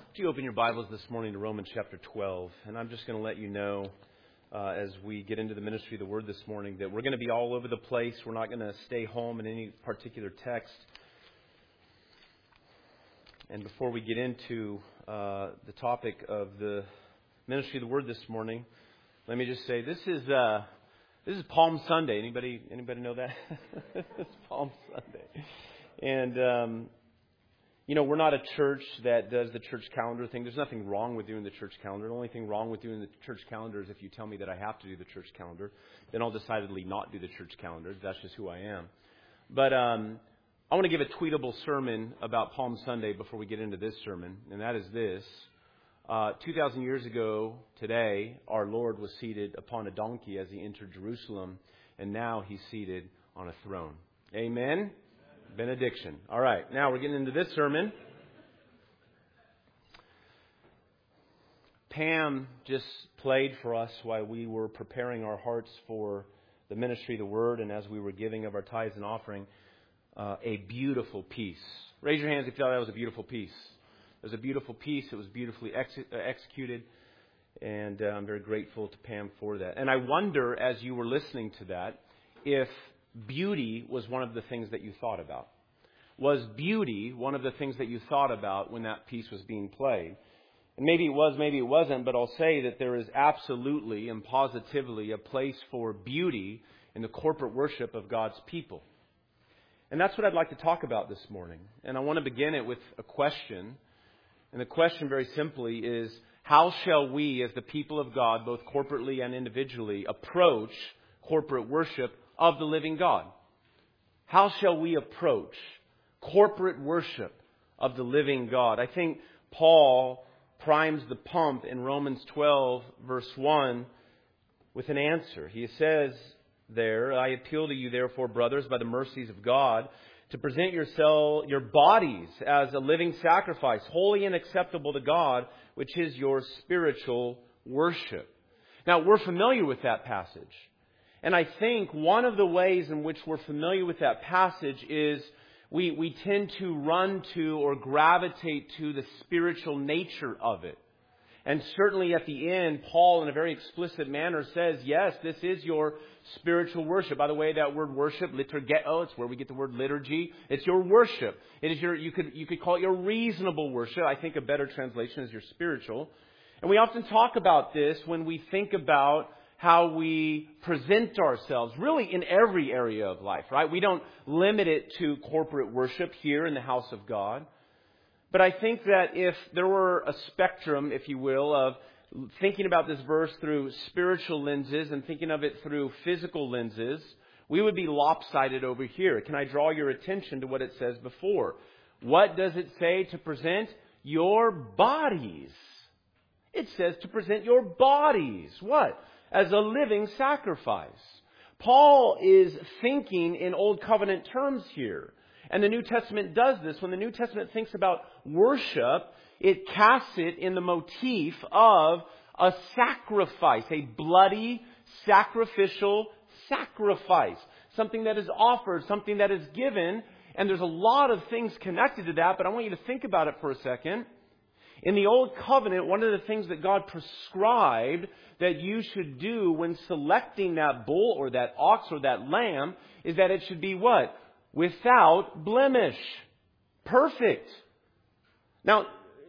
Would you open your Bibles this morning to Romans chapter 12? And I'm just going to let you know as we get into the ministry of the Word this morning that we're going to be all over the place. We're not going to stay home in any particular text. And before we get into the topic of the ministry of the Word this morning, let me just say this is Palm Sunday. Anybody know that? It's Palm Sunday. And we're not a church that does the church calendar thing. There's nothing wrong with doing the church calendar. The only thing wrong with doing the church calendar is if you tell me that I have to do the church calendar, then I'll decidedly not do the church calendar. That's just who I am. But I want to give a tweetable sermon about Palm Sunday before we get into this sermon, and that is this. 2,000 years ago today, our Lord was seated upon a donkey as he entered Jerusalem, and now he's seated on a throne. Amen? Benediction. All right, now we're getting into this sermon. Pam just played for us while we were preparing our hearts for the ministry of the Word and as we were giving of our tithes and offering, a beautiful piece. Raise your hands if you thought that was a beautiful piece. It was a beautiful piece. It was beautifully executed, and I'm very grateful to Pam for that. And I wonder, as you were listening to that, if beauty was one of the things that you thought about. Was beauty one of the things that you thought about when that piece was being played? And maybe it was, maybe it wasn't, but I'll say that there is absolutely and positively a place for beauty in the corporate worship of God's people. And that's what I'd like to talk about this morning. And I want to begin it with a question. And the question very simply is, how shall we as the people of God, both corporately and individually, approach corporate worship of the living God? How shall we approach corporate worship of the living God? I think Paul primes the pump in Romans 12, verse 1, with an answer. He says there, I appeal to you, therefore, brothers, by the mercies of God, to present your bodies as a living sacrifice, holy and acceptable to God, which is your spiritual worship. Now, we're familiar with that passage. And I think one of the ways in which we're familiar with that passage is we tend to run to or gravitate to the spiritual nature of it. And certainly at the end, Paul, in a very explicit manner, says, yes, this is your spiritual worship. By the way, that word worship, liturgeo, it's where we get the word liturgy. It's your worship. It is you could call it your reasonable worship. I think a better translation is your spiritual. And we often talk about this when we think about how we present ourselves, really in every area of life, right? We don't limit it to corporate worship here in the house of God. But I think that if there were a spectrum, if you will, of thinking about this verse through spiritual lenses and thinking of it through physical lenses, we would be lopsided over here. Can I draw your attention to what it says before? What does it say to present? Your bodies. It says to present your bodies. What? As a living sacrifice. Paul is thinking in Old Covenant terms here. And the New Testament does this. When the New Testament thinks about worship, it casts it in the motif of a sacrifice, a bloody, sacrificial sacrifice. Something that is offered, something that is given. And there's a lot of things connected to that, but I want you to think about it for a second. In the Old Covenant, one of the things that God prescribed that you should do when selecting that bull or that ox or that lamb is that it should be what? Without blemish. Perfect. Now,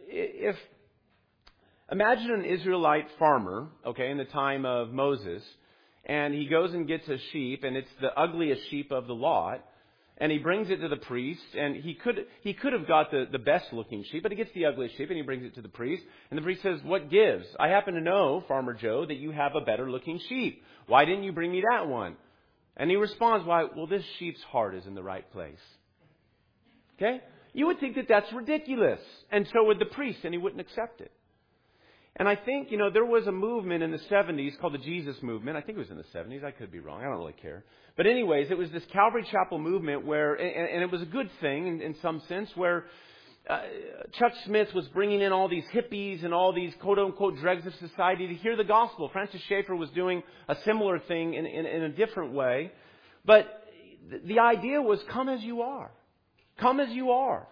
imagine an Israelite farmer, okay, in the time of Moses, and he goes and gets a sheep, and it's the ugliest sheep of the lot, and he brings it to the priest, and he could have got the best looking sheep, but he gets the ugliest sheep, and he brings it to the priest, and the priest says, what gives? I happen to know, Farmer Joe, that you have a better looking sheep. Why didn't you bring me that one? And he responds, well, this sheep's heart is in the right place. Okay? You would think that that's ridiculous. And so would the priest, and he wouldn't accept it. And I think, there was a movement in the 70s called the Jesus Movement. I think it was in the 70s. I could be wrong. I don't really care. But anyways, it was this Calvary Chapel movement where, and it was a good thing in some sense, where Chuck Smith was bringing in all these hippies and all these quote-unquote dregs of society to hear the gospel. Francis Schaeffer was doing a similar thing in a different way. But the idea was come as you are. Come as you are.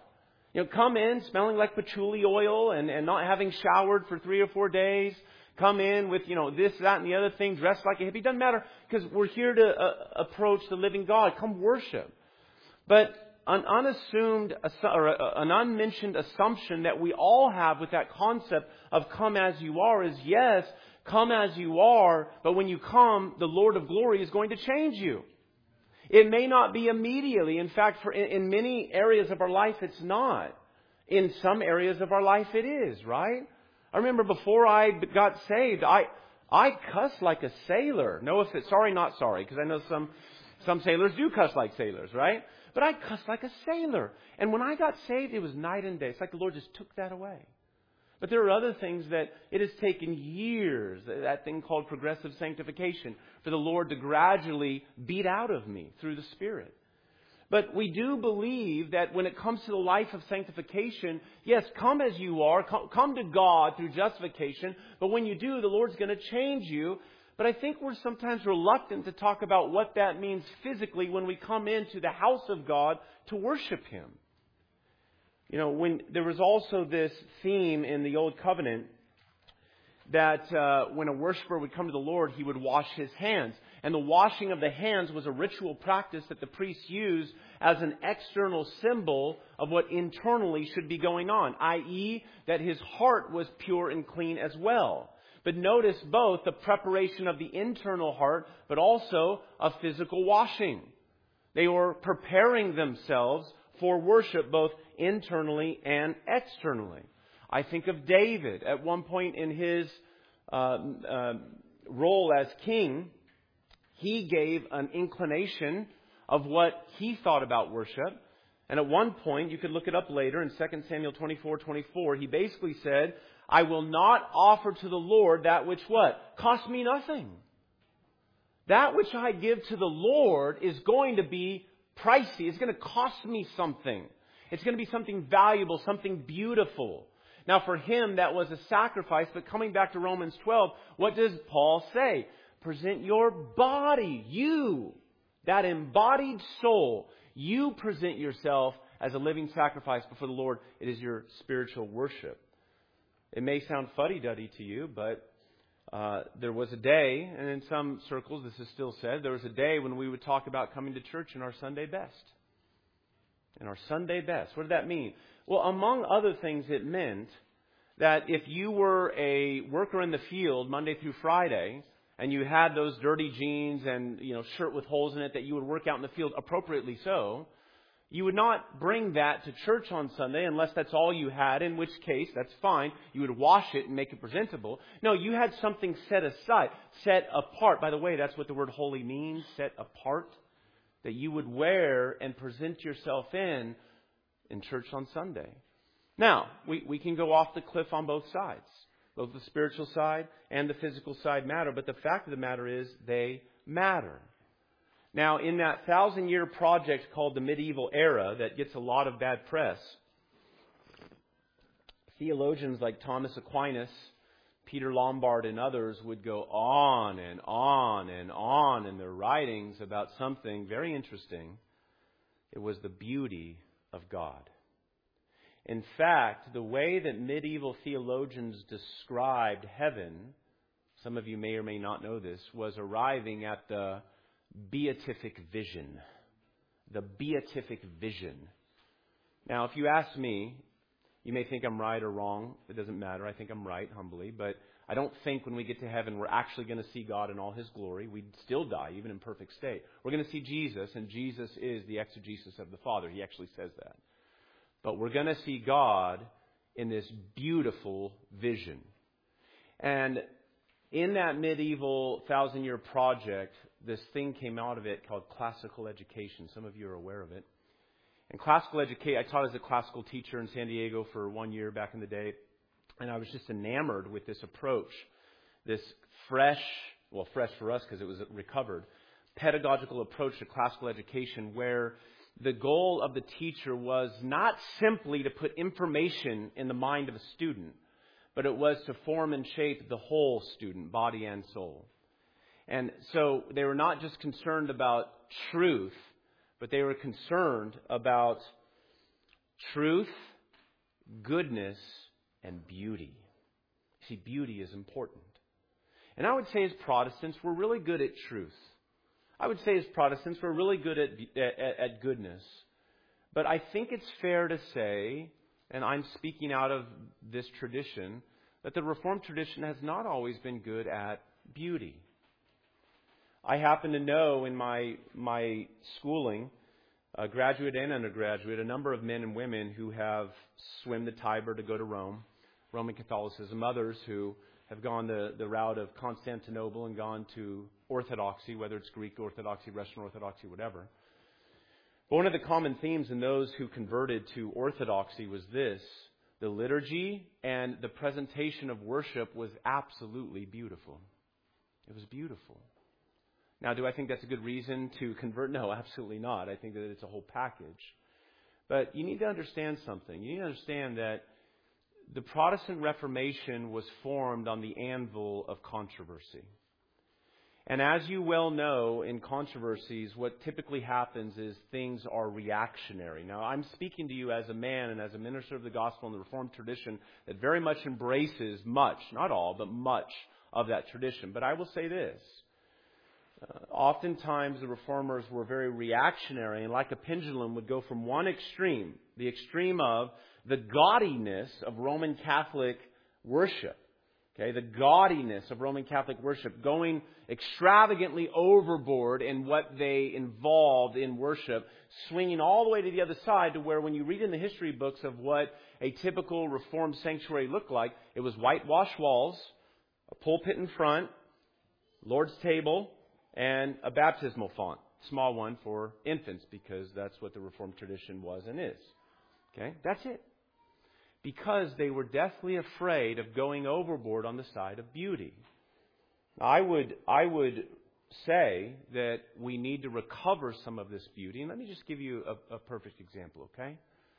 Come in smelling like patchouli oil and not having showered for 3 or 4 days. Come in with, this, that, and the other thing, dressed like a hippie. Doesn't matter, because we're here to approach the living God. Come worship. But an unassumed or an unmentioned assumption that we all have with that concept of come as you are is, yes, come as you are, but when you come, the Lord of glory is going to change you. It may not be immediately. In fact, in many areas of our life, it's not. In some areas of our life, it is, right? I remember before I got saved, I cussed like a sailor. Not sorry, because I know some sailors do cuss like sailors, right? But I cussed like a sailor. And when I got saved, it was night and day. It's like the Lord just took that away. But there are other things that it has taken years, that thing called progressive sanctification, for the Lord to gradually beat out of me through the Spirit. But we do believe that when it comes to the life of sanctification, yes, come as you are, come to God through justification. But when you do, the Lord's going to change you. But I think we're sometimes reluctant to talk about what that means physically when we come into the house of God to worship Him. When there was also this theme in the Old Covenant that when a worshiper would come to the Lord, he would wash his hands. And the washing of the hands was a ritual practice that the priests used as an external symbol of what internally should be going on, i.e., that his heart was pure and clean as well. But notice both the preparation of the internal heart, but also a physical washing. They were preparing themselves for worship both internally and externally. I think of David at one point in his role as king. He gave an inclination of what he thought about worship. And at one point, you could look it up later in 2 Samuel 24:24, he basically said, I will not offer to the Lord that which what? Cost me nothing. That which I give to the Lord is going to be pricey. It's going to cost me something. It's going to be something valuable, something beautiful. Now for him, that was a sacrifice. But coming back to Romans 12, what does Paul say? Present your body, you, that embodied soul. You present yourself as a living sacrifice before the Lord. It is your spiritual worship. It may sound fuddy-duddy to you, but there was a day, and in some circles this is still said, there was a day when we would talk about coming to church in our Sunday best. In our Sunday best. What did that mean? Well, among other things, it meant that if you were a worker in the field Monday through Friday, and you had those dirty jeans and shirt with holes in it that you would work out in the field appropriately so, you would not bring that to church on Sunday unless that's all you had, in which case, that's fine. You would wash it and make it presentable. No, you had something set aside, set apart. By the way, that's what the word holy means, set apart. That you would wear and present yourself in church on Sunday. Now, we can go off the cliff on both sides. Both the spiritual side and the physical side matter. But the fact of the matter is, they matter. Now, in that 1,000-year project called the medieval era that gets a lot of bad press, theologians like Thomas Aquinas, Peter Lombard, and others would go on and on and on in their writings about something very interesting. It was the beauty of God. In fact, the way that medieval theologians described heaven, some of you may or may not know this, was arriving at the beatific vision. The beatific vision. Now, if you ask me, you may think I'm right or wrong. It doesn't matter. I think I'm right, humbly. But I don't think when we get to heaven we're actually going to see God in all His glory. We'd still die, even in perfect state. We're going to see Jesus, and Jesus is the exegesis of the Father. He actually says that. But we're going to see God in this beautiful vision. And in that medieval 1,000-year project, this thing came out of it called classical education. Some of you are aware of it. And classical education, I taught as a classical teacher in San Diego for 1 year back in the day. And I was just enamored with this approach, this fresh for us because it was recovered, pedagogical approach to classical education where the goal of the teacher was not simply to put information in the mind of a student, but it was to form and shape the whole student, body and soul. And so they were not just concerned about truth, but they were concerned about truth goodness and beauty. See, beauty is important. And I would say as Protestants, we're really good at truth. I would say as Protestants, we're really good at goodness. But I think it's fair to say, and I'm speaking out of this tradition, that the Reformed tradition has not always been good at beauty. I happen to know in my schooling, graduate and undergraduate, a number of men and women who have swum the Tiber to go to Rome, Roman Catholicism, others who have gone the route of Constantinople and gone to Orthodoxy, whether it's Greek Orthodoxy, Russian Orthodoxy, whatever. But one of the common themes in those who converted to Orthodoxy was this: the liturgy and the presentation of worship was absolutely beautiful. It was beautiful. Now, do I think that's a good reason to convert? No, absolutely not. I think that it's a whole package. But you need to understand something. You need to understand that the Protestant Reformation was formed on the anvil of controversy. And as you well know, in controversies, what typically happens is things are reactionary. Now, I'm speaking to you as a man and as a minister of the gospel in the Reformed tradition that very much embraces much, not all, but much of that tradition. But I will say this. Oftentimes the Reformers were very reactionary and like a pendulum would go from one extreme, the extreme of the gaudiness of Roman Catholic worship. Okay, the gaudiness of Roman Catholic worship, going extravagantly overboard in what they involved in worship, swinging all the way to the other side to where when you read in the history books of what a typical Reformed sanctuary looked like, it was whitewashed walls, a pulpit in front, Lord's table, and a baptismal font, small one for infants, because that's what the Reformed tradition was and is. Okay, that's it. Because they were deathly afraid of going overboard on the side of beauty. I would say that we need to recover some of this beauty. And let me just give you a perfect example, okay?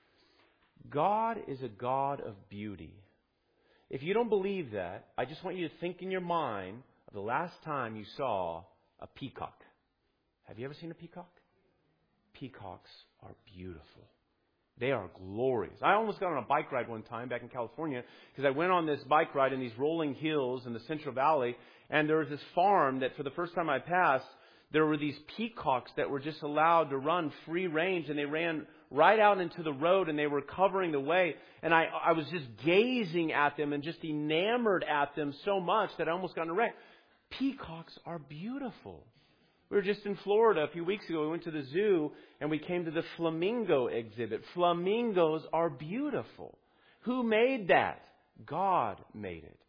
God is a God of beauty. If you don't believe that, I just want you to think in your mind of the last time you saw a peacock. Have you ever seen a peacock? Peacocks are beautiful. They are glorious. I almost got on a bike ride one time back in California because I went on this bike ride in these rolling hills in the Central Valley, and there was this farm that for the first time I passed, there were these peacocks that were just allowed to run free range, and they ran right out into the road, and they were covering the way. And I was just gazing at them and just enamored at them so much that I almost got in a wreck. Peacocks are beautiful. We were just in Florida a few weeks ago. We went to the zoo and we came to the flamingo exhibit. Flamingos are beautiful. Who made that? God made it.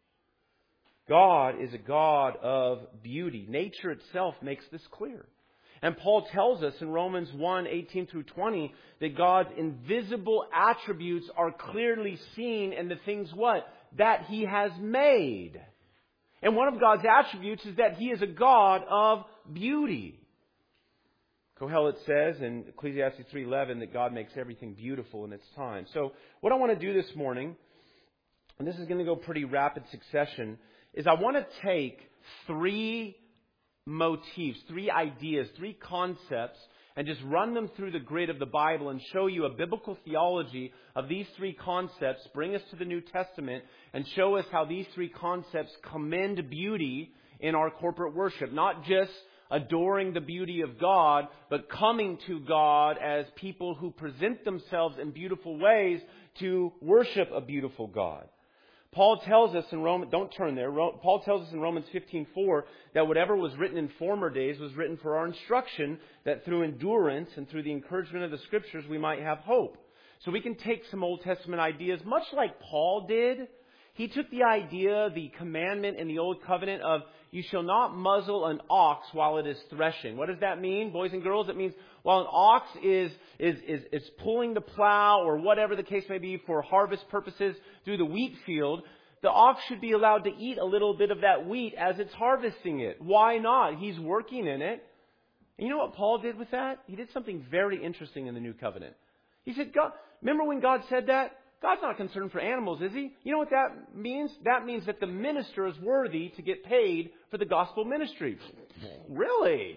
God is a God of beauty. Nature itself makes this clear. And Paul tells us in Romans 1:18 through 20 that God's invisible attributes are clearly seen in the things what? That He has made. And one of God's attributes is that He is a God of beauty. Kohelet says in Ecclesiastes 3:11 that God makes everything beautiful in its time. So what I want to do this morning, and this is going to go pretty rapid succession, is I want to take three motifs, three ideas, three concepts, and just run them through the grid of the Bible and show you a biblical theology of these three concepts, bring us to the New Testament, and show us how these three concepts commend beauty in our corporate worship. Not just adoring the beauty of God, but coming to God as people who present themselves in beautiful ways to worship a beautiful God. Paul tells us in Romans, don't turn there, Paul tells us in Romans 15:4 that whatever was written in former days was written for our instruction, that through endurance and through the encouragement of the Scriptures we might have hope. So we can take some Old Testament ideas, much like Paul did. He took the idea, the commandment in the Old Covenant of you shall not muzzle an ox while it is threshing. What does that mean, boys and girls? It means while an ox is pulling the plow or whatever the case may be for harvest purposes through the wheat field, the ox should be allowed to eat a little bit of that wheat as it's harvesting it. Why not? He's working in it. And you know what Paul did with that? He did something very interesting in the New Covenant. He said, God, remember when God said that? God's not concerned for animals, is He? You know what that means? That means that the minister is worthy to get paid for the gospel ministry. Really?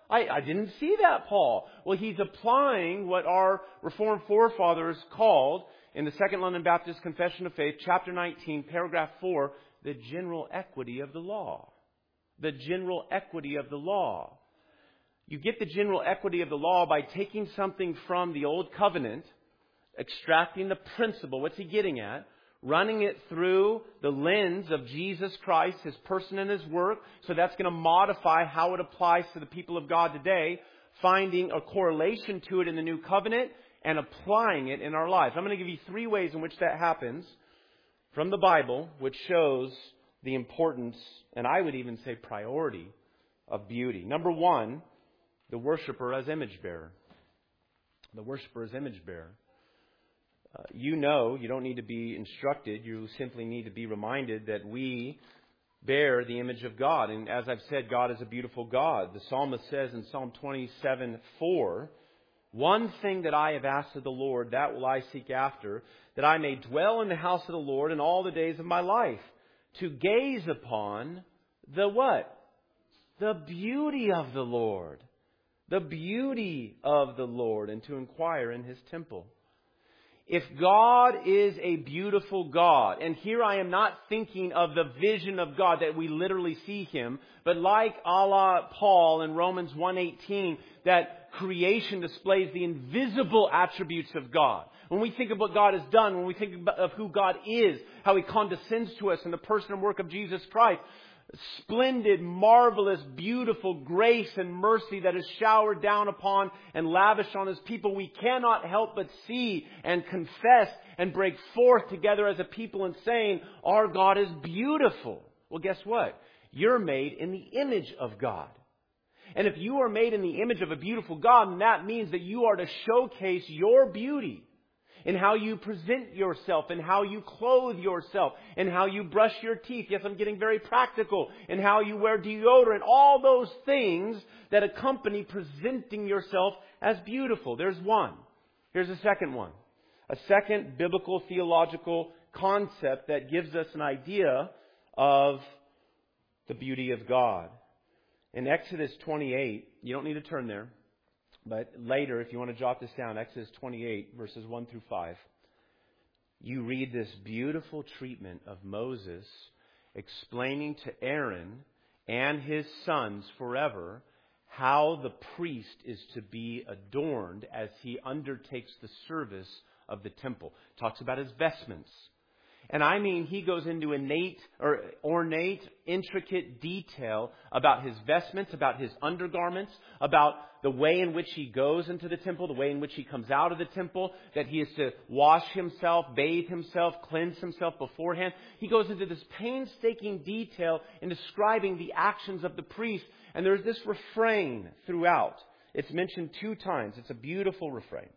I didn't see that, Paul. Well, he's applying what our Reformed forefathers called, in the Second London Baptist Confession of Faith, chapter 19, paragraph 4, the general equity of the law. The general equity of the law. You get the general equity of the law by taking something from the Old Covenant, extracting the principle. What's he getting at? Running it through the lens of Jesus Christ, His person and His work. So that's going to modify how it applies to the people of God today. Finding a correlation to it in the New Covenant and applying it in our lives. I'm going to give you 3 ways in which that happens from the Bible, which shows the importance, and I would even say priority, of beauty. Number 1, the worshiper as image bearer. The worshiper as image bearer. You know, you don't need to be instructed. You simply need to be reminded that we bear the image of God. And as I've said, God is a beautiful God. The psalmist says in Psalm 27:4, one thing that I have asked of the Lord, that will I seek after, that I may dwell in the house of the Lord in all the days of my life, to gaze upon the what? The beauty of the Lord. The beauty of the Lord, and to inquire in His temple. If God is a beautiful God, and here I am not thinking of the vision of God that we literally see Him, but like a la Paul in Romans 1:18, that creation displays the invisible attributes of God. When we think of what God has done, when we think of who God is, how He condescends to us in the person and work of Jesus Christ, splendid, marvelous, beautiful grace and mercy that is showered down upon and lavished on His people, we cannot help but see and confess and break forth together as a people in saying, our God is beautiful. Well, guess what? You're made in the image of God. And if you are made in the image of a beautiful God, then that means that you are to showcase your beauty in how you present yourself, and how you clothe yourself, and how you brush your teeth. Yes, I'm getting very practical. And how you wear deodorant. All those things that accompany presenting yourself as beautiful. There's one. Here's a second one. A second biblical theological concept that gives us an idea of the beauty of God. In Exodus 28, you don't need to turn there. But later, if you want to jot this down, Exodus 28, verses 1 through 5, you read this beautiful treatment of Moses explaining to Aaron and his sons forever how the priest is to be adorned as he undertakes the service of the temple. Talks about his vestments. And I mean, he goes into ornate, intricate detail about his vestments, about his undergarments, about the way in which he goes into the temple, the way in which he comes out of the temple, that he is to wash himself, bathe himself, cleanse himself beforehand. He goes into this painstaking detail in describing the actions of the priest. And there's this refrain throughout. It's mentioned 2 times. It's a beautiful refrain.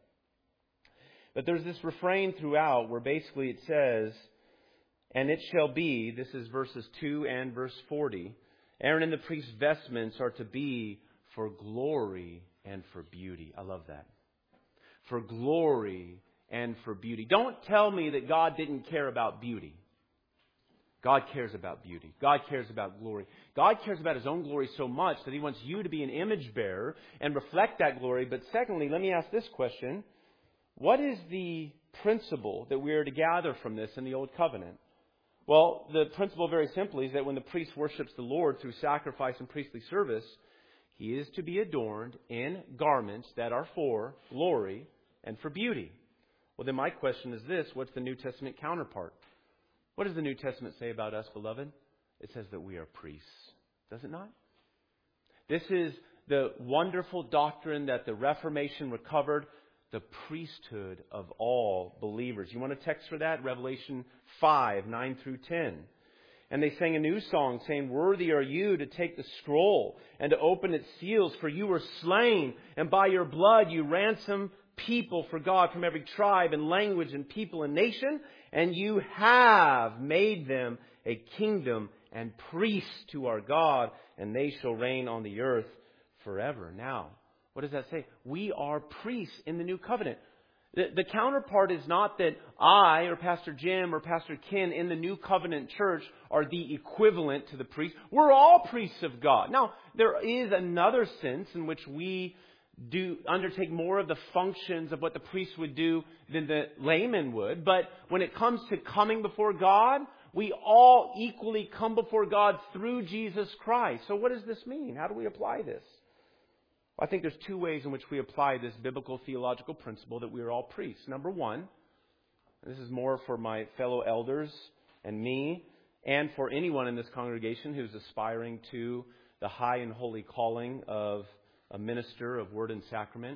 But there's this refrain throughout where basically it says, and it shall be, this is verses 2 and verse 40, Aaron and the priest's vestments are to be for glory and for beauty. I love that. For glory and for beauty. Don't tell me that God didn't care about beauty. God cares about beauty. God cares about glory. God cares about His own glory so much that He wants you to be an image bearer and reflect that glory. But secondly, let me ask this question. What is the principle that we are to gather from this in the Old Covenant? Well, the principle very simply is that when the priest worships the Lord through sacrifice and priestly service, he is to be adorned in garments that are for glory and for beauty. Well, then my question is this. What's the New Testament counterpart? What does the New Testament say about us, beloved? It says that we are priests. Does it not? This is the wonderful doctrine that the Reformation recovered, the priesthood of all believers. You want a text for that? Revelation 5, 9 through 10. And they sang a new song saying, worthy are you to take the scroll and to open its seals, for you were slain, and by your blood you ransomed people for God from every tribe and language and people and nation, and you have made them a kingdom and priests to our God, and they shall reign on the earth forever. Now, what does that say? We are priests in the new covenant. The counterpart is not that I or Pastor Jim or Pastor Ken in the New Covenant Church are the equivalent to the priest. We're all priests of God. Now, there is another sense in which we do undertake more of the functions of what the priest would do than the layman would. But when it comes to coming before God, we all equally come before God through Jesus Christ. So what does this mean? How do we apply this? I think there's two ways in which we apply this biblical theological principle that we are all priests. Number one, and this is more for my fellow elders and me, and for anyone in this congregation who's aspiring to the high and holy calling of a minister of word and sacrament.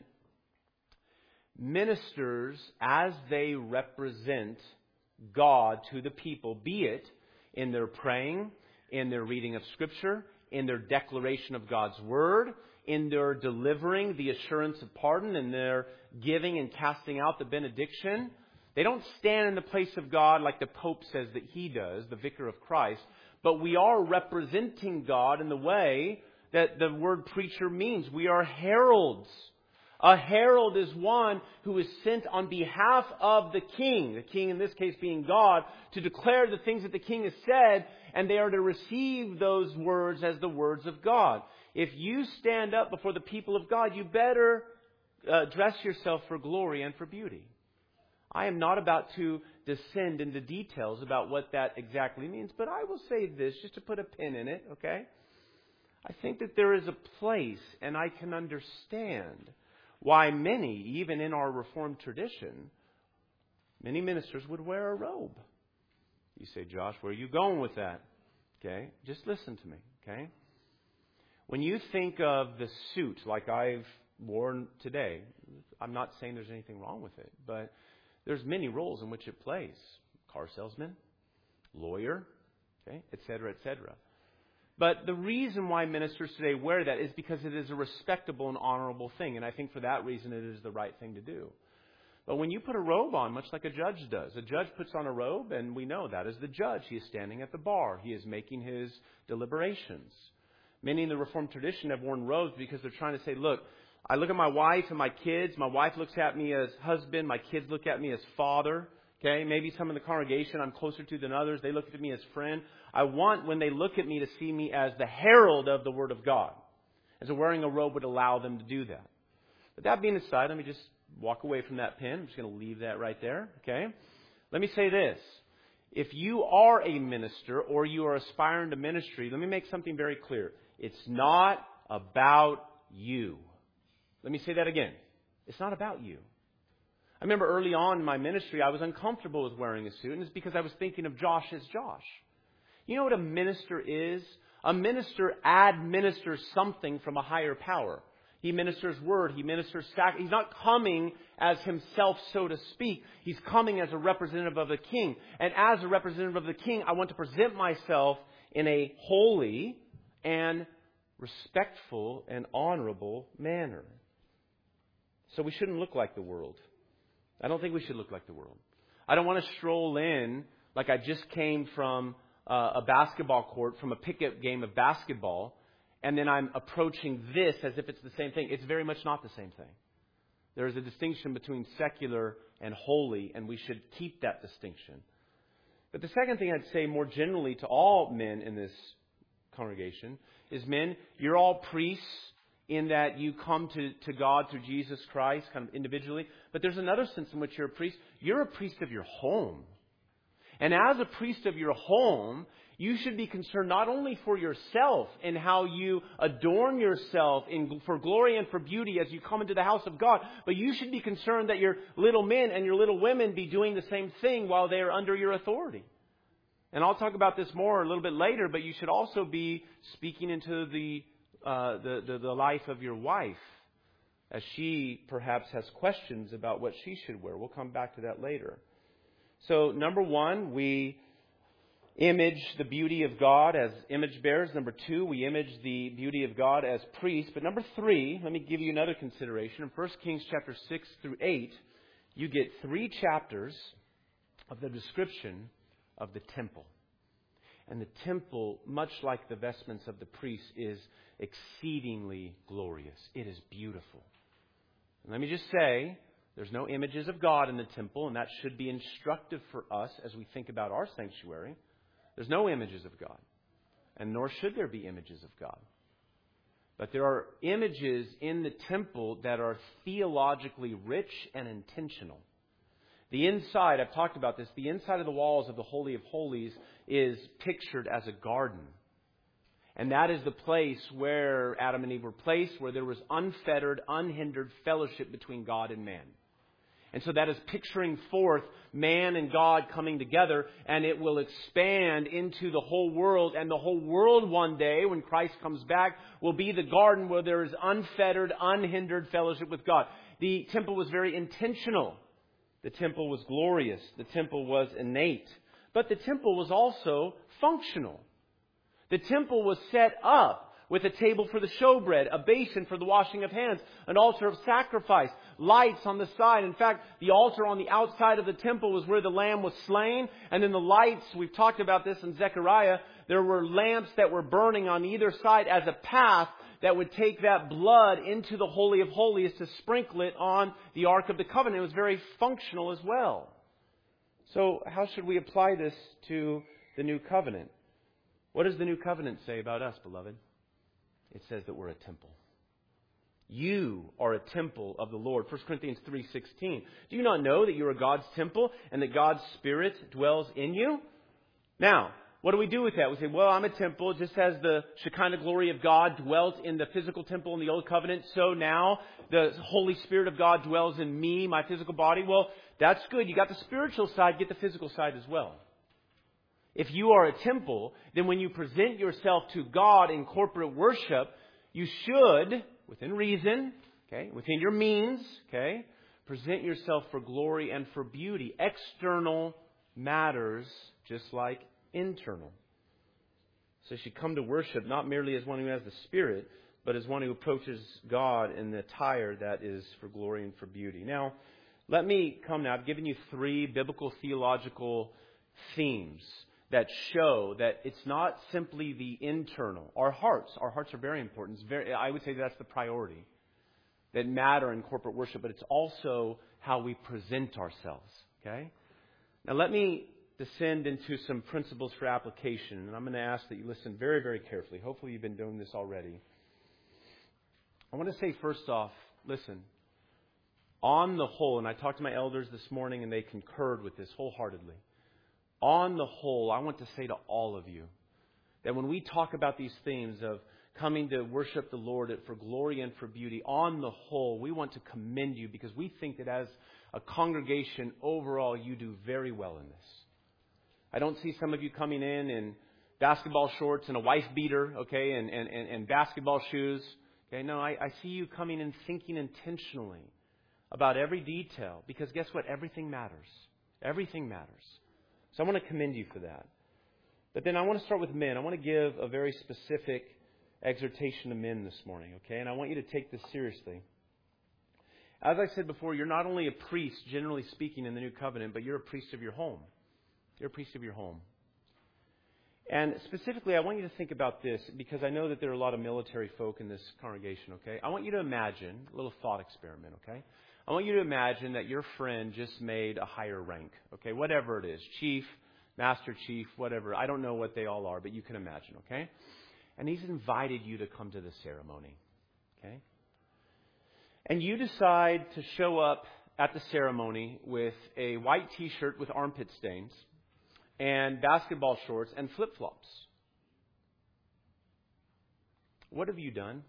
Ministers, as they represent God to the people, be it in their praying, in their reading of Scripture, in their declaration of God's Word, in their delivering the assurance of pardon, in their giving and casting out the benediction. They don't stand in the place of God like the Pope says that he does, the Vicar of Christ, but we are representing God in the way that the word preacher means. We are heralds. A herald is one who is sent on behalf of the king in this case being God, to declare the things that the king has said, and they are to receive those words as the words of God. If you stand up before the people of God, you better dress yourself for glory and for beauty. I am not about to descend into details about what that exactly means, but I will say this, just to put a pin in it, okay? I think that there is a place, and I can understand why many, even in our Reformed tradition, many ministers would wear a robe. You say, Josh, where are you going with that? Okay, just listen to me, okay? When you think of the suit like I've worn today, I'm not saying there's anything wrong with it, but there's many roles in which it plays. Car salesman, lawyer, okay, et cetera, et cetera. But the reason why ministers today wear that is because it is a respectable and honorable thing. And I think for that reason it is the right thing to do. But when you put a robe on, much like a judge does, a judge puts on a robe, and we know that is the judge. He is standing at the bar. He is making his deliberations. Many in the Reformed tradition have worn robes because they're trying to say, look, I look at my wife and my kids. My wife looks at me as husband. My kids look at me as father. Okay, maybe some in the congregation I'm closer to than others. They look at me as friend. I want, when they look at me, to see me as the herald of the Word of God. And so wearing a robe would allow them to do that. But that being aside, let me just walk away from that pen. I'm just going to leave that right there. Okay? Let me say this. If you are a minister or you are aspiring to ministry, let me make something very clear. It's not about you. Let me say that again. It's not about you. I remember early on in my ministry, I was uncomfortable with wearing a suit, and it's because I was thinking of Josh as Josh. You know what a minister is? A minister administers something from a higher power. He ministers word. He ministers sacrifice. He's not coming as himself, so to speak. He's coming as a representative of the king. And as a representative of the king, I want to present myself in a holy and respectful and honorable manner. So we shouldn't look like the world. I don't think we should look like the world. I don't want to stroll in like I just came from a basketball court, from a pickup game of basketball, and then I'm approaching this as if it's the same thing. It's very much not the same thing. There is a distinction between secular and holy, and we should keep that distinction. But the second thing I'd say more generally to all men in this congregation is, men, you're all priests in that you come to God through Jesus Christ, kind of individually. But there's another sense in which you're a priest. You're a priest of your home. And as a priest of your home, you should be concerned not only for yourself and how you adorn yourself for glory and for beauty as you come into the house of God, but you should be concerned that your little men and your little women be doing the same thing while they are under your authority. And I'll talk about this more a little bit later, but you should also be speaking into the life of your wife as she perhaps has questions about what she should wear. We'll come back to that later. So, number one, we image the beauty of God as image bearers. Number two, we image the beauty of God as priests. But number three, let me give you another consideration. In 1 Kings chapter 6 through 8, you get 3 chapters of the description of the temple. And the temple, much like the vestments of the priests, is exceedingly glorious. It is beautiful. And let me just say There's no images of God in the temple, and that should be instructive for us as we think about our sanctuary. There's no images of God, and nor should there be images of God. But there are images in the temple that are theologically rich and intentional. The inside, I've talked about this, the inside of the walls of the Holy of Holies is pictured as a garden. And that is the place where Adam and Eve were placed, where there was unfettered, unhindered fellowship between God and man. And so that is picturing forth man and God coming together, and it will expand into the whole world. And the whole world one day, when Christ comes back, will be the garden where there is unfettered, unhindered fellowship with God. The temple was very intentional. The temple was glorious. The temple was innate. But the temple was also functional. The temple was set up with a table for the showbread, a basin for the washing of hands, an altar of sacrifice, lights on the side. In fact, the altar on the outside of the temple was where the lamb was slain. And then the lights, we've talked about this in Zechariah, there were lamps that were burning on either side as a path that would take that blood into the Holy of Holies to sprinkle it on the Ark of the Covenant. It was very functional as well. So how should we apply this to the New Covenant? What does the New Covenant say about us, beloved? It says that we're a temple. You are a temple of the Lord. 1 Corinthians 3:16. Do you not know that you are God's temple and that God's Spirit dwells in you? Now, what do we do with that? We say, well, I'm a temple. Just as the Shekinah glory of God dwelt in the physical temple in the Old Covenant, so now the Holy Spirit of God dwells in me, my physical body. Well, that's good. You got the spiritual side, get the physical side as well. If you are a temple, then when you present yourself to God in corporate worship, you should, within reason, okay, within your means, okay, present yourself for glory and for beauty. External matters just like internal. So you should come to worship not merely as one who has the Spirit, but as one who approaches God in the attire that is for glory and for beauty. Now, let me come now. I've given you 3 biblical theological themes that show that it's not simply the internal. Our hearts are very important. I would say that's the priority that matter in corporate worship, but it's also how we present ourselves. Okay? Now let me descend into some principles for application, and I'm going to ask that you listen very, very carefully. Hopefully you've been doing this already. I want to say first off, listen, on the whole, and I talked to my elders this morning and they concurred with this wholeheartedly. On the whole, I want to say to all of you that when we talk about these themes of coming to worship the Lord for glory and for beauty, on the whole, we want to commend you because we think that as a congregation overall, you do very well in this. I don't see some of you coming in basketball shorts and a wife beater, okay, and basketball shoes. Okay, no, I see you coming in thinking intentionally about every detail because guess what? Everything matters. Everything matters. So I want to commend you for that. But then I want to start with men. I want to give a very specific exhortation to men this morning, okay? And I want you to take this seriously. As I said before, you're not only a priest, generally speaking, in the New Covenant, but you're a priest of your home. You're a priest of your home. And specifically, I want you to think about this because I know that there are a lot of military folk in this congregation, okay? I want you to imagine, a little thought experiment, okay? I want you to imagine that your friend just made a higher rank, okay? Whatever it is, chief, master chief, whatever. I don't know what they all are, but you can imagine, okay? And he's invited you to come to the ceremony, okay? And you decide to show up at the ceremony with a white T-shirt with armpit stains and basketball shorts and flip-flops. What have you done?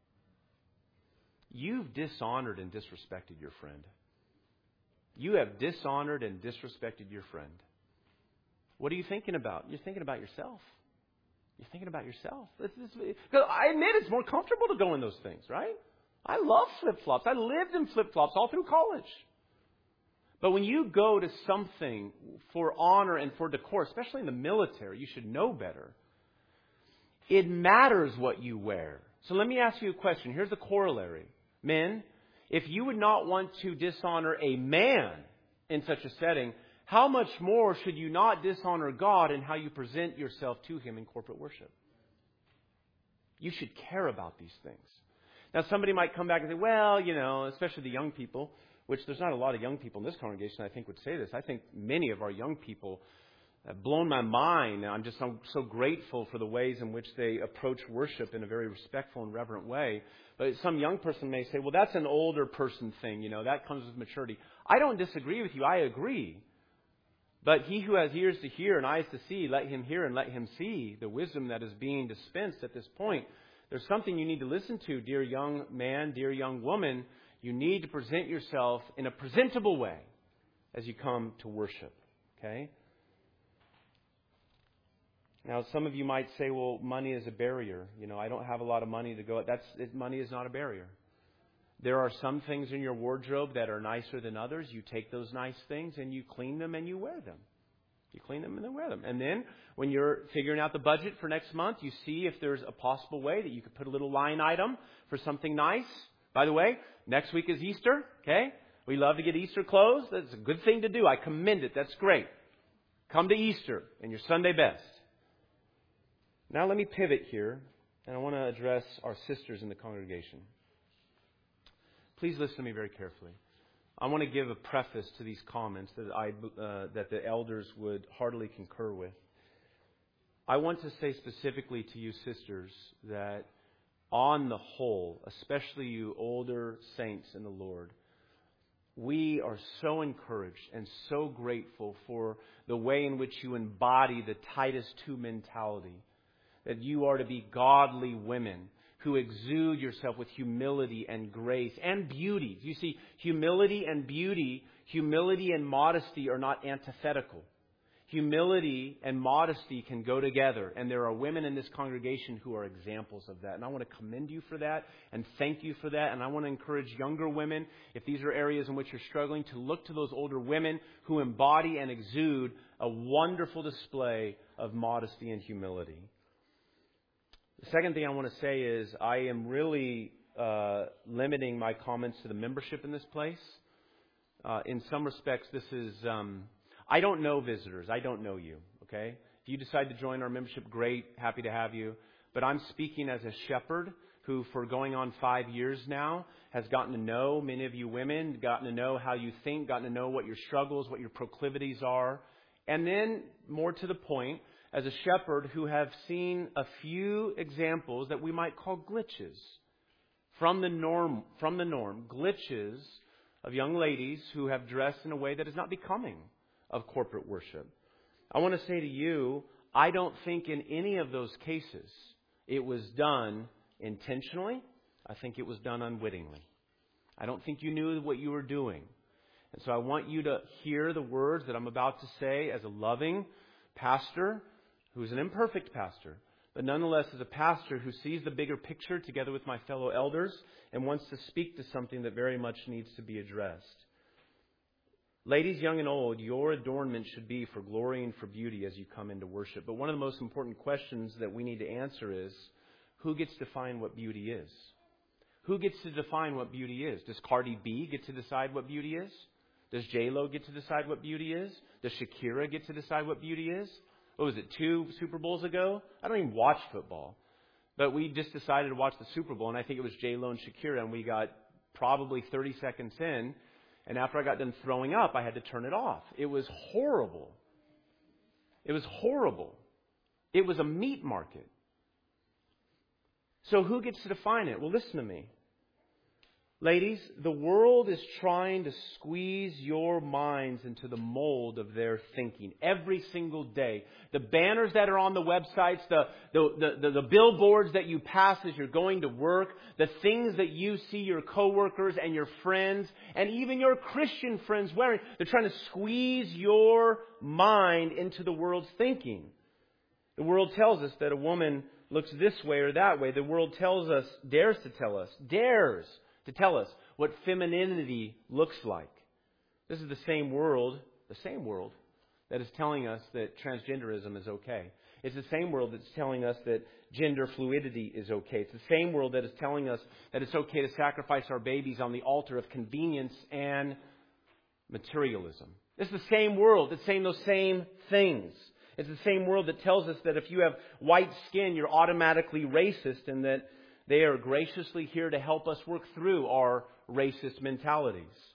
You've dishonored and disrespected your friend. You have dishonored and disrespected your friend. What are you thinking about? You're thinking about yourself. You're thinking about yourself. Because I admit it's more comfortable to go in those things, right? I love flip-flops. I lived in flip-flops all through college. But when you go to something for honor and for decor, especially in the military, you should know better. It matters what you wear. So let me ask you a question. Here's the corollary. Men, if you would not want to dishonor a man in such a setting, how much more should you not dishonor God in how you present yourself to Him in corporate worship? You should care about these things. Now, somebody might come back and say, well, especially the young people, which there's not a lot of young people in this congregation I think would say this. I think many of our young people have blown my mind. I'm just so grateful for the ways in which they approach worship in a very respectful and reverent way. But some young person may say, well, that's an older person thing. You know, that comes with maturity. I don't disagree with you. I agree. But he who has ears to hear and eyes to see, let him hear and let him see the wisdom that is being dispensed at this point. There's something you need to listen to, dear young man, dear young woman. You need to present yourself in a presentable way as you come to worship. Okay? Now, some of you might say, well, money is a barrier. You know, I don't have a lot of money to go. Money is not a barrier. There are some things in your wardrobe that are nicer than others. You take those nice things and you clean them and you wear them. You clean them and then wear them. And then when you're figuring out the budget for next month, you see if there's a possible way that you could put a little line item for something nice. By the way, next week is Easter. Okay? We love to get Easter clothes. That's a good thing to do. I commend it. That's great. Come to Easter in your Sunday best. Now let me pivot here, and I want to address our sisters in the congregation. Please listen to me very carefully. I want to give a preface to these comments that the elders would heartily concur with. I want to say specifically to you sisters that on the whole, especially you older saints in the Lord, we are so encouraged and so grateful for the way in which you embody the Titus 2 mentality. That you are to be godly women who exude yourself with humility and grace and beauty. You see, humility and beauty, humility and modesty are not antithetical. Humility and modesty can go together. And there are women in this congregation who are examples of that. And I want to commend you for that and thank you for that. And I want to encourage younger women, if these are areas in which you're struggling, to look to those older women who embody and exude a wonderful display of modesty and humility. The second thing I want to say is I am really limiting my comments to the membership in this place. In some respects, this is... I don't know visitors. I don't know you. Okay? If you decide to join our membership, great. Happy to have you. But I'm speaking as a shepherd who, for going on 5 years now, has gotten to know many of you women, gotten to know how you think, gotten to know what your struggles, what your proclivities are. And then, more to the point, as a shepherd who have seen a few examples that we might call glitches from the norm, glitches of young ladies who have dressed in a way that is not becoming of corporate worship. I want to say to you, I don't think in any of those cases it was done intentionally. I think it was done unwittingly. I don't think you knew what you were doing. And so I want you to hear the words that I'm about to say as a loving pastor who's an imperfect pastor, but nonetheless is a pastor who sees the bigger picture together with my fellow elders and wants to speak to something that very much needs to be addressed. Ladies, young and old, your adornment should be for glory and for beauty as you come into worship. But one of the most important questions that we need to answer is, who gets to define what beauty is? Who gets to define what beauty is? Does Cardi B get to decide what beauty is? Does J-Lo get to decide what beauty is? Does Shakira get to decide what beauty is? What was it, 2 Super Bowls ago? I don't even watch football. But we just decided to watch the Super Bowl, and I think it was J-Lo and Shakira, and we got probably 30 seconds in, and after I got done throwing up, I had to turn it off. It was horrible. It was horrible. It was a meat market. So who gets to define it? Well, listen to me. Ladies, the world is trying to squeeze your minds into the mold of their thinking every single day. The banners that are on the websites, the billboards that you pass as you're going to work, the things that you see your coworkers and your friends and even your Christian friends wearing, they're trying to squeeze your mind into the world's thinking. The world tells us that a woman looks this way or that way. The world dares to tell us what femininity looks like. This is the same world that is telling us that transgenderism is okay. It's the same world that's telling us that gender fluidity is okay. It's the same world that is telling us that it's okay to sacrifice our babies on the altar of convenience and materialism. It's the same world that's saying those same things. It's the same world that tells us that if you have white skin, you're automatically racist, and that they are graciously here to help us work through our racist mentalities.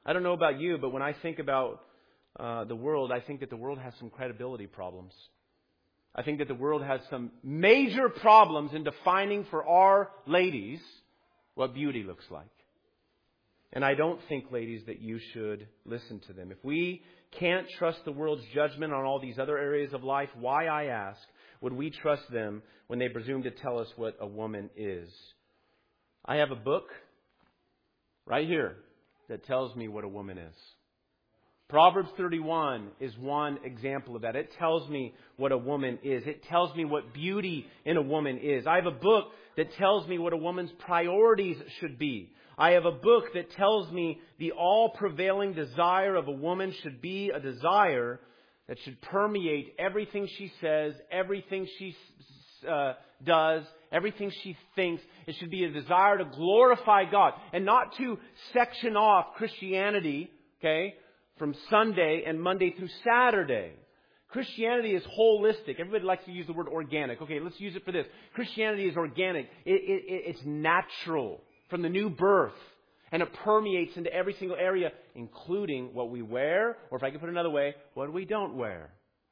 I don't know about you, but when I think about the world, I think that the world has some credibility problems. I think that the world has some major problems in defining for our ladies what beauty looks like. And I don't think, ladies, that you should listen to them. If we can't trust the world's judgment on all these other areas of life, why, I ask, would we trust them when they presume to tell us what a woman is? I have a book right here that tells me what a woman is. Proverbs 31 is one example of that. It tells me what a woman is. It tells me what beauty in a woman is. I have a book that tells me what a woman's priorities should be. I have a book that tells me the all-prevailing desire of a woman should be a desire that should permeate everything she says, everything she does, everything she thinks. It should be a desire to glorify God and not to section off Christianity, okay, from Sunday and Monday through Saturday. Christianity is holistic. Everybody likes to use the word organic. Okay, let's use it for this. Christianity is organic. It's natural from the new birth. And it permeates into every single area, including what we wear, or if I can put it another way, what we don't wear.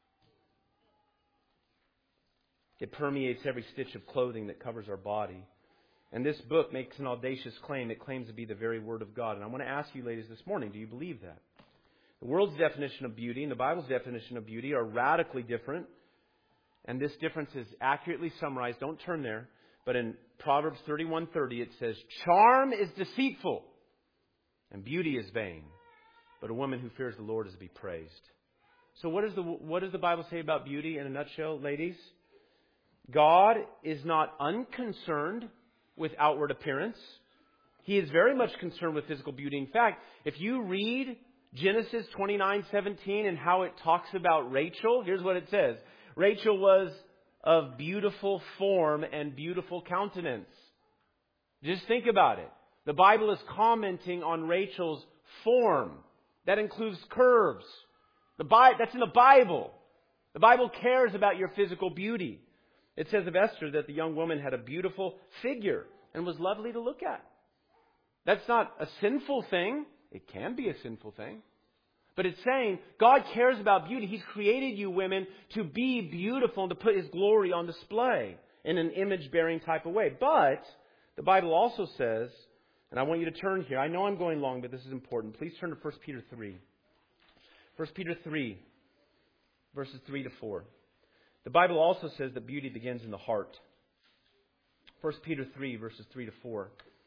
It permeates every stitch of clothing that covers our body. And this book makes an audacious claim. It claims to be the very Word of God. And I want to ask you, ladies, this morning, do you believe that? The world's definition of beauty and the Bible's definition of beauty are radically different. And this difference is accurately summarized. Don't turn there. But in Proverbs 31:30 it says, "Charm is deceitful and beauty is vain, but a woman who fears the Lord is to be praised." So what does the Bible say about beauty in a nutshell, ladies? God is not unconcerned with outward appearance. He is very much concerned with physical beauty. In fact, if you read Genesis 29:17 and how it talks about Rachel, here's what it says. Rachel was of beautiful form and beautiful countenance. Just think about it. The Bible is commenting on Rachel's form. That includes curves. That's in the Bible. The Bible cares about your physical beauty. It says of Esther that the young woman had a beautiful figure and was lovely to look at. That's not a sinful thing. It can be a sinful thing. But it's saying God cares about beauty. He's created you women to be beautiful and to put His glory on display in an image-bearing type of way. But the Bible also says, and I want you to turn here. I know I'm going long, but this is important. Please turn to 1 Peter 3. 1 Peter 3, verses 3 to 4. The Bible also says that beauty begins in the heart. 1 Peter 3, verses 3 to 4.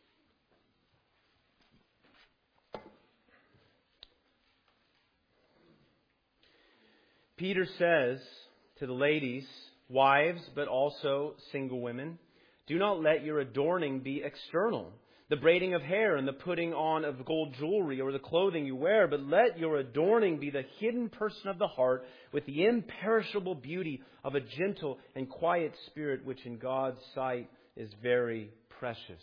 Peter says to the ladies, wives, but also single women, do not let your adorning be external, the braiding of hair and the putting on of gold jewelry or the clothing you wear, but let your adorning be the hidden person of the heart with the imperishable beauty of a gentle and quiet spirit, which in God's sight is very precious.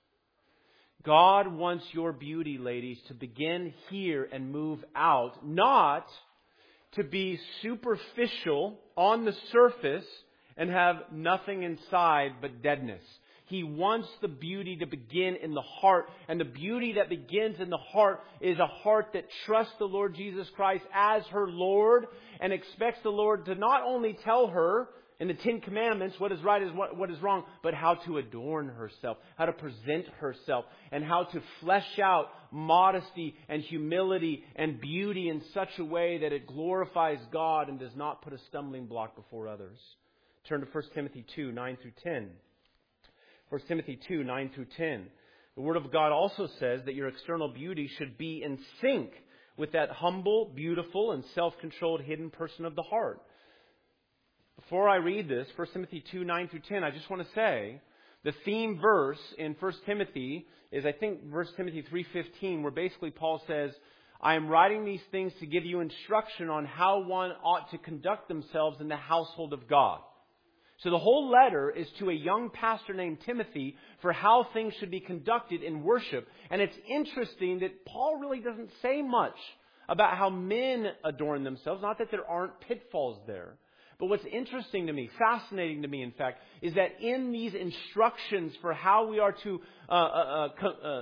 God wants your beauty, ladies, to begin here and move out, not to be superficial on the surface and have nothing inside but deadness. He wants the beauty to begin in the heart. And the beauty that begins in the heart is a heart that trusts the Lord Jesus Christ as her Lord and expects the Lord to not only tell her in the Ten Commandments what is right and what is wrong, but how to adorn herself, how to present herself, and how to flesh out modesty and humility and beauty in such a way that it glorifies God and does not put a stumbling block before others. Turn to 1 Timothy 2, 9 through 10. 1 Timothy 2, 9 through 10. The Word of God also says that your external beauty should be in sync with that humble, beautiful, and self-controlled hidden person of the heart. Before I read this, 1 Timothy 2, 9 through 10, I just want to say the theme verse in 1 Timothy is, I think, 1 Timothy 3:15, where basically Paul says, I am writing these things to give you instruction on how one ought to conduct themselves in the household of God. So the whole letter is to a young pastor named Timothy for how things should be conducted in worship. And it's interesting that Paul really doesn't say much about how men adorn themselves. Not that there aren't pitfalls there. But what's interesting to me, fascinating to me, in fact, is that in these instructions for how we are to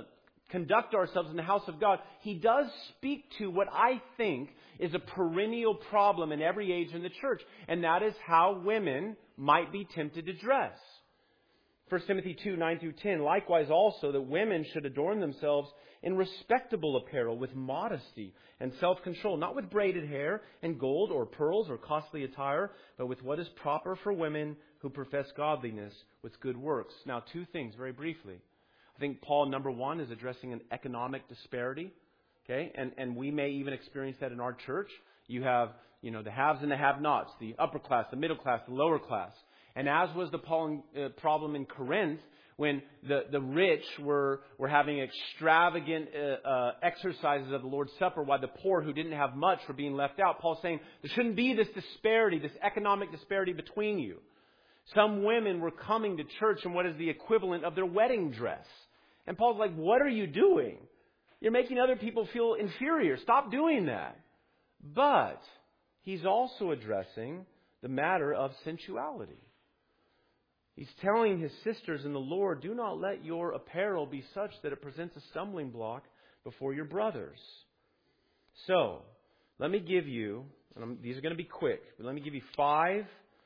conduct ourselves in the house of God, he does speak to what I think is a perennial problem in every age in the church. And that is how women might be tempted to dress. 1 Timothy 2, 9 through 10, likewise also that women should adorn themselves in respectable apparel with modesty and self-control, not with braided hair and gold or pearls or costly attire, but with what is proper for women who profess godliness with good works. Now, two things very briefly. I think Paul, number one, is addressing an economic disparity. Okay, and we may even experience that in our church. You have, the haves and the have-nots, the upper class, the middle class, the lower class. And as was the problem in Corinth, when the rich were having extravagant exercises of the Lord's Supper, while the poor who didn't have much were being left out, Paul's saying there shouldn't be this disparity, this economic disparity between you. Some women were coming to church in what is the equivalent of their wedding dress. And Paul's like, what are you doing? You're making other people feel inferior. Stop doing that. But he's also addressing the matter of sensuality. He's telling his sisters in the Lord, do not let your apparel be such that it presents a stumbling block before your brothers. So, let me give you, these are going to be quick, but let me give you five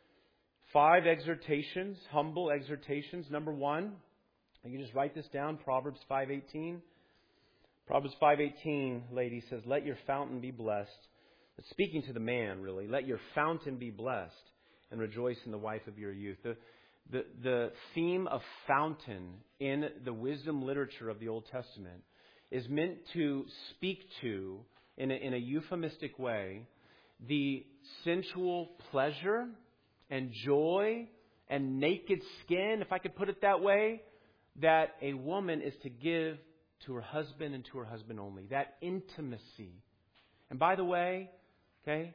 exhortations, humble exhortations. Number one, you can just write this down, Proverbs 5:18. Proverbs 5:18, lady, says, let your fountain be blessed. It's speaking to the man, really. Let your fountain be blessed and rejoice in the wife of your youth. The theme of fountain in the wisdom literature of the Old Testament is meant to speak to, in a euphemistic way, the sensual pleasure and joy and naked skin, if I could put it that way, that a woman is to give to her husband and to her husband only. That intimacy. And by the way, okay,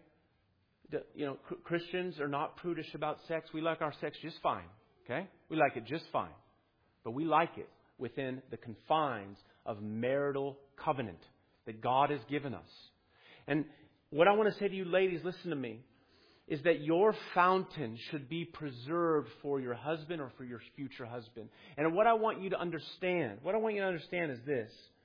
Christians are not prudish about sex. We like our sex just fine. Okay? We like it just fine. But we like it within the confines of marital covenant that God has given us. And what I want to say to you ladies, listen to me, is that your fountain should be preserved for your husband or for your future husband. And what I want you to understand is this.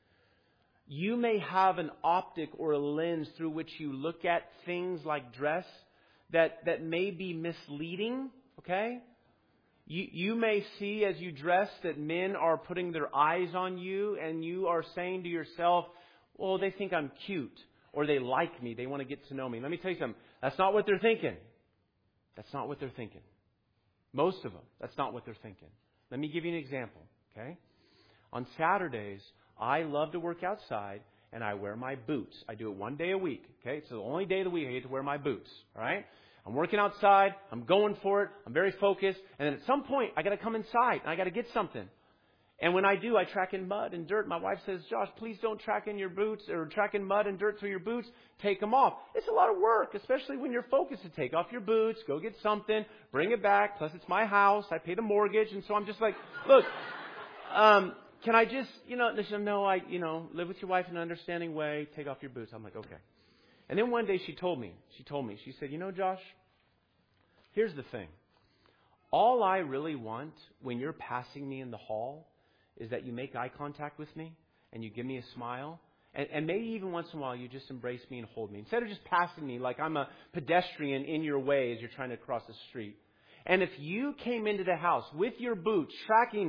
You may have an optic or a lens through which you look at things like dress that may be misleading, okay? You may see as you dress that men are putting their eyes on you and you are saying to yourself, well, they think I'm cute or they like me. They want to get to know me. Let me tell you something. That's not what they're thinking. That's not what they're thinking. Most of them, that's not what they're thinking. Let me give you an example, okay? On Saturdays, I love to work outside and I wear my boots. I do it one day a week, okay? It's the only day of the week I get to wear my boots, all right? I'm working outside. I'm going for it. I'm very focused. And then at some point, I got to come inside and I got to get something. And when I do, I track in mud and dirt. My wife says, Josh, please don't track in your boots or track in mud and dirt through your boots. Take them off. It's a lot of work, especially when you're focused to take off your boots, go get something, bring it back. Plus, it's my house. I pay the mortgage. And so I'm just like, look, can I just, listen, no, live with your wife in an understanding way. Take off your boots. I'm like, okay. And then one day she told me, she said, Josh, here's the thing. All I really want when you're passing me in the hall is that you make eye contact with me and you give me a smile. And maybe even once in a while you just embrace me and hold me. Instead of just passing me like I'm a pedestrian in your way as you're trying to cross the street. And if you came into the house with your boots, tracking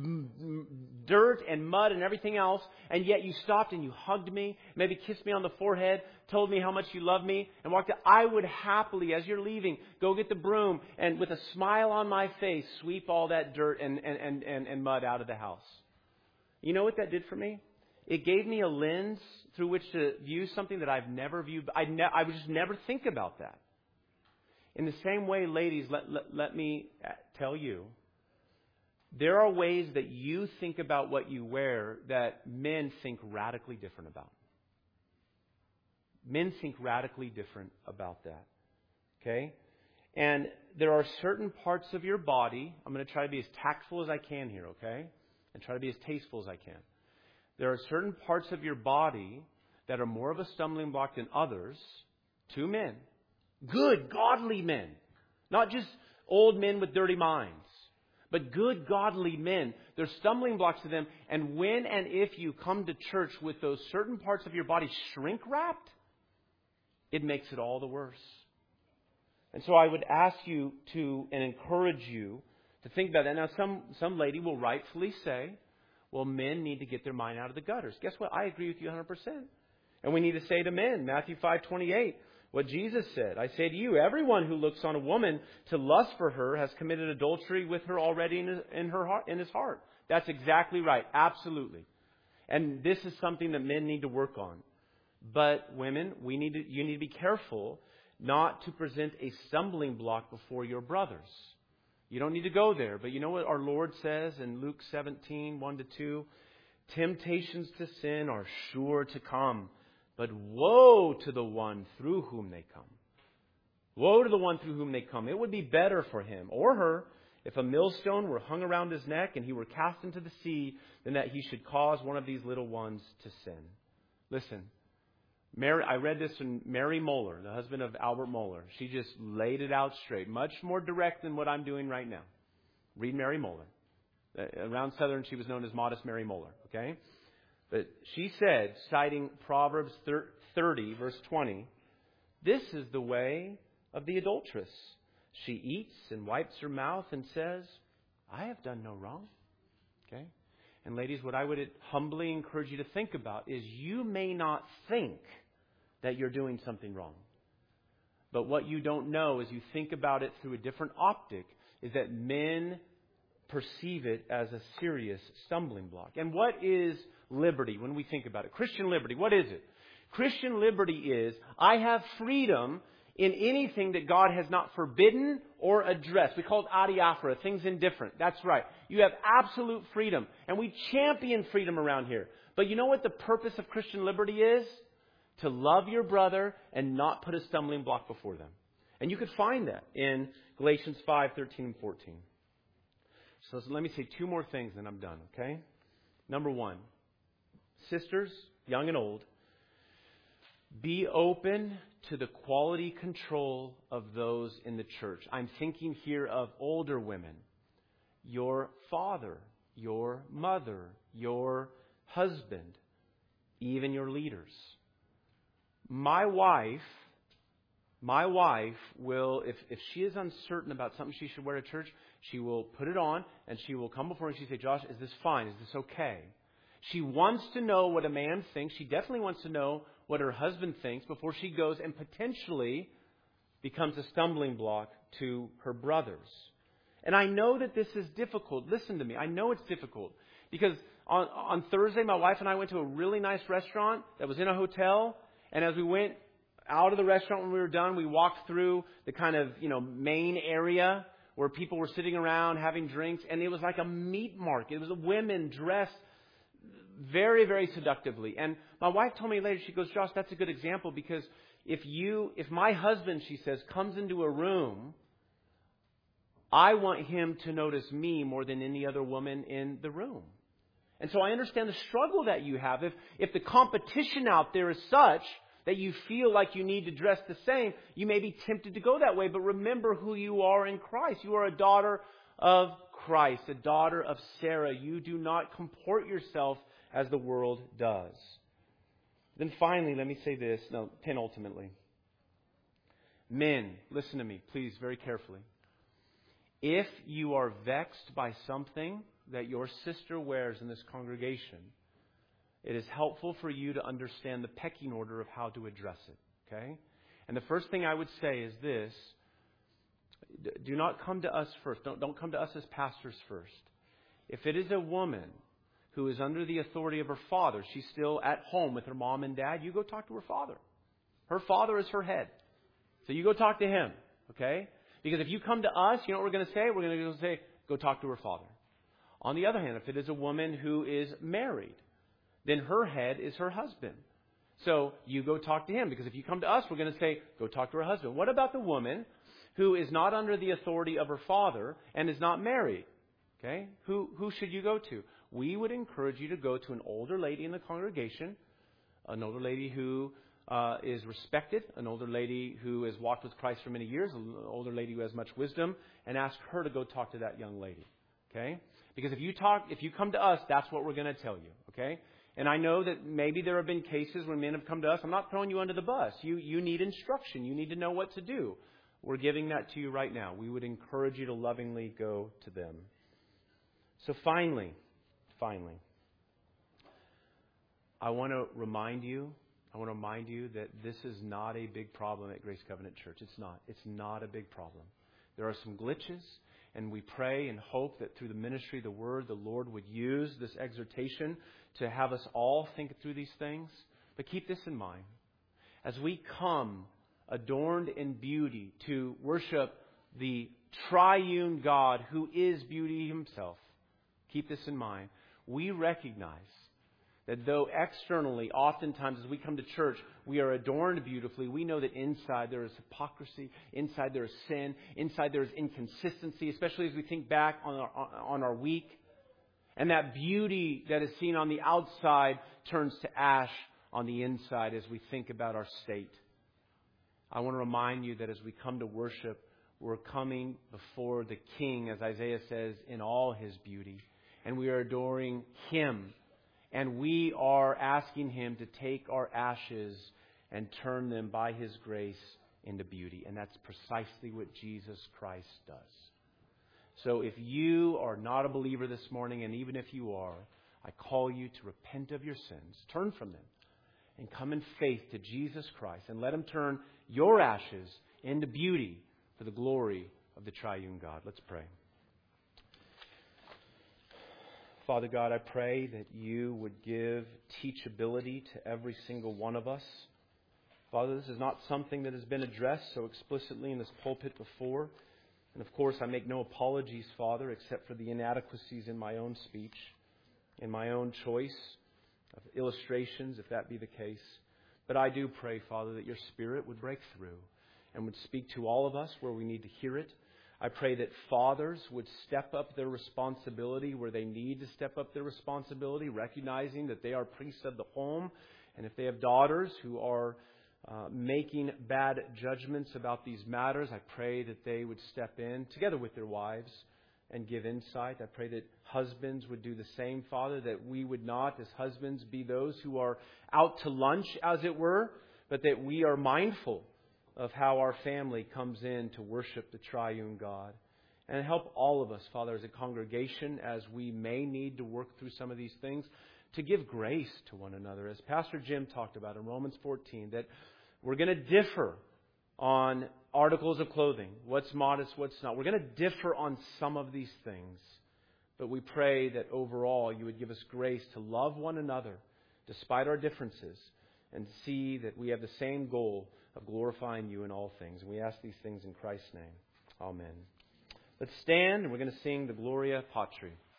dirt and mud and everything else, and yet you stopped and you hugged me, maybe kissed me on the forehead, told me how much you love me, and walked out, I would happily, as you're leaving, go get the broom and with a smile on my face, sweep all that dirt and mud out of the house. You know what that did for me? It gave me a lens through which to view something that I've never viewed. I would just never think about that. In the same way, ladies, let me tell you, there are ways that you think about what you wear that men think radically different about. Men think radically different about that. Okay? And there are certain parts of your body, I'm going to try to be as tactful as I can here, okay? And try to be as tasteful as I can. There are certain parts of your body that are more of a stumbling block than others to men. Good, godly men. Not just old men with dirty minds. but good, godly men. They're stumbling blocks to them. And when and if you come to church with those certain parts of your body shrink-wrapped, it makes it all the worse. And so I would ask you to, and encourage you to think about that. Now, some lady will rightfully say, well, men need to get their mind out of the gutters. Guess what? I agree with you 100%. And we need to say to men, Matthew 5:28, what Jesus said, I say to you, everyone who looks on a woman to lust for her has committed adultery with her already in his heart. That's exactly right. Absolutely. And this is something that men need to work on. But women, you need to be careful not to present a stumbling block before your brothers. You don't need to go there. But you know what our Lord says in Luke 17:1-2? Temptations to sin are sure to come, but woe to the one through whom they come. Woe to the one through whom they come. It would be better for him or her if a millstone were hung around his neck and he were cast into the sea than that he should cause one of these little ones to sin. Listen, I read this in Mary Moeller, the husband of Albert Moeller. She just laid it out straight, much more direct than what I'm doing right now. Read Mary Moeller. Around Southern, she was known as Modest Mary Moeller. Okay? But she said, citing Proverbs 30, verse 20, this is the way of the adulteress. She eats and wipes her mouth and says, I have done no wrong. Okay? And ladies, what I would humbly encourage you to think about is you may not think that you're doing something wrong. But what you don't know as you think about it through a different optic is that men perceive it as a serious stumbling block. And what is liberty when we think about it? Christian liberty, what is it? Christian liberty is, I have freedom in anything that God has not forbidden or addressed. We call it adiaphora, things indifferent. That's right. You have absolute freedom. And we champion freedom around here. But you know what the purpose of Christian liberty is? To love your brother and not put a stumbling block before them. And you could find that in Galatians 5:13 and 14. So let me say two more things and I'm done, okay? Number one, sisters, young and old, be open to the quality control of those in the church. I'm thinking here of older women, your father, your mother, your husband, even your leaders. My wife will, if she is uncertain about something she should wear to church, she will put it on and she will come before me and she say, Josh, is this fine? Is this okay? She wants to know what a man thinks. She definitely wants to know what her husband thinks before she goes and potentially becomes a stumbling block to her brothers. And I know that this is difficult. Listen to me. I know it's difficult because on Thursday, my wife and I went to a really nice restaurant that was in a hotel. And as we went out of the restaurant when we were done, we walked through the kind of, main area where people were sitting around having drinks. And it was like a meat market. It was women dressed very, very seductively. And my wife told me later, she goes, Josh, that's a good example because if my husband, she says, comes into a room, I want him to notice me more than any other woman in the room. And so I understand the struggle that you have. If the competition out there is such that you feel like you need to dress the same, you may be tempted to go that way. But remember who you are in Christ. You are a daughter of Christ, a daughter of Sarah. You do not comport yourself as the world does. Then finally, let me say this. No, penultimately. Men, listen to me, please, very carefully. If you are vexed by something that your sister wears in this congregation, it is helpful for you to understand the pecking order of how to address it. Okay? And the first thing I would say is this. Do not come to us first. Don't come to us as pastors first. If it is a woman who is under the authority of her father, she's still at home with her mom and dad, you go talk to her father. Her father is her head. So you go talk to him. Okay? Because if you come to us, you know what we're going to say? We're going to say, go talk to her father. On the other hand, if it is a woman who is married, then her head is her husband. So you go talk to him. Because if you come to us, we're going to say, go talk to her husband. What about the woman who is not under the authority of her father and is not married? Okay? Who should you go to? We would encourage you to go to an older lady in the congregation, an older lady who is respected, an older lady who has walked with Christ for many years, an older lady who has much wisdom, and ask her to go talk to that young lady. Okay? Because if you come to us, that's what we're going to tell you. Okay? And I know that maybe there have been cases when men have come to us. I'm not throwing you under the bus. You need instruction. You need to know what to do. We're giving that to you right now. We would encourage you to lovingly go to them. So finally, I want to remind you that this is not a big problem at Grace Covenant Church. It's not. It's not a big problem. There are some glitches, and we pray and hope that through the ministry of the Word, the Lord would use this exhortation to have us all think through these things. But keep this in mind. As we come adorned in beauty to worship the triune God who is beauty Himself, keep this in mind. We recognize that though externally, oftentimes as we come to church, we are adorned beautifully, we know that inside there is hypocrisy, inside there is sin, inside there is inconsistency, especially as we think back on our week. And that beauty that is seen on the outside turns to ash on the inside as we think about our state. I want to remind you that as we come to worship, we're coming before the King, as Isaiah says, in all His beauty. And we are adoring Him. And we are asking Him to take our ashes and turn them by His grace into beauty. And that's precisely what Jesus Christ does. So if you are not a believer this morning, and even if you are, I call you to repent of your sins, turn from them, and come in faith to Jesus Christ, and let Him turn your ashes into beauty for the glory of the triune God. Let's pray. Father God, I pray that You would give teachability to every single one of us. Father, this is not something that has been addressed so explicitly in this pulpit before. And of course, I make no apologies, Father, except for the inadequacies in my own speech, in my own choice of illustrations, if that be the case. But I do pray, Father, that Your Spirit would break through and would speak to all of us where we need to hear it. I pray that fathers would step up their responsibility where they need to step up their responsibility, recognizing that they are priests of the home. And if they have daughters who are making bad judgments about these matters, I pray that they would step in together with their wives and give insight. I pray that husbands would do the same, Father, that we would not, as husbands, be those who are out to lunch, as it were, but that we are mindful of how our family comes in to worship the triune God. And help all of us, Father, as a congregation, as we may need to work through some of these things, to give grace to one another. As Pastor Jim talked about in Romans 14, that we're going to differ on articles of clothing, what's modest, what's not. We're going to differ on some of these things. But we pray that overall You would give us grace to love one another despite our differences and see that we have the same goal of glorifying You in all things. And we ask these things in Christ's name. Amen. Let's stand and we're going to sing the Gloria Patri.